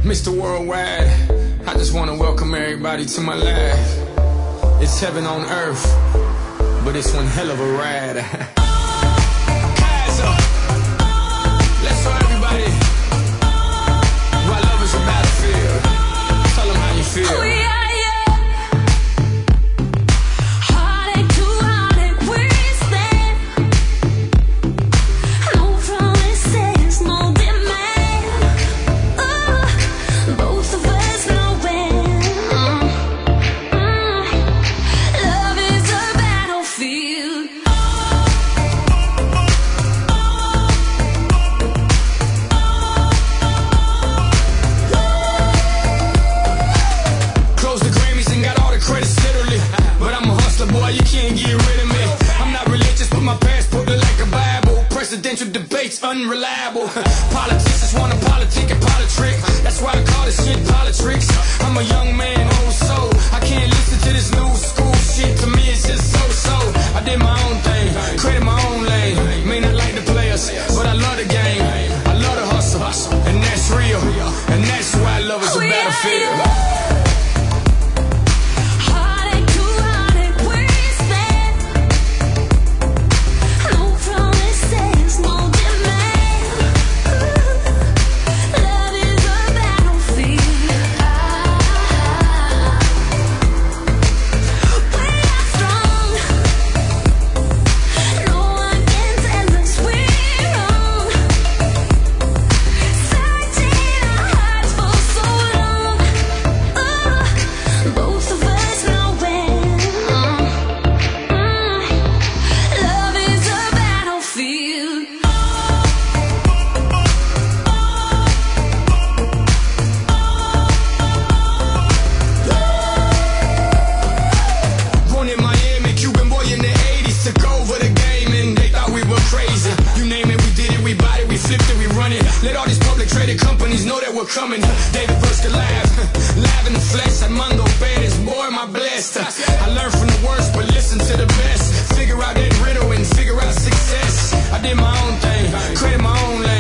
Mr. Worldwide, I just want to welcome everybody to my life. It's heaven on earth, but it's one hell of a ride. Kaiser, let's show everybody why love is a battlefield. Tell them how you feel. Oh, yeah. Debates unreliable. Politicians wanna politic and politrick. That's why I call this shit politics. I'm a young man, old soul. I can't listen to this new school shit. To me it's just so. I did my own thing, created my own lane. May not like the players, but I love the game. I love the hustle, and that's real. And that's why love is a battlefield. Let all these public traded companies know that we're coming. David vs. Goliath, live in the flesh. Armando Perez, boy, am I blessed. I learned from the worst, but listen to the best. Figure out that riddle and figure out success. I did my own thing, created my own life.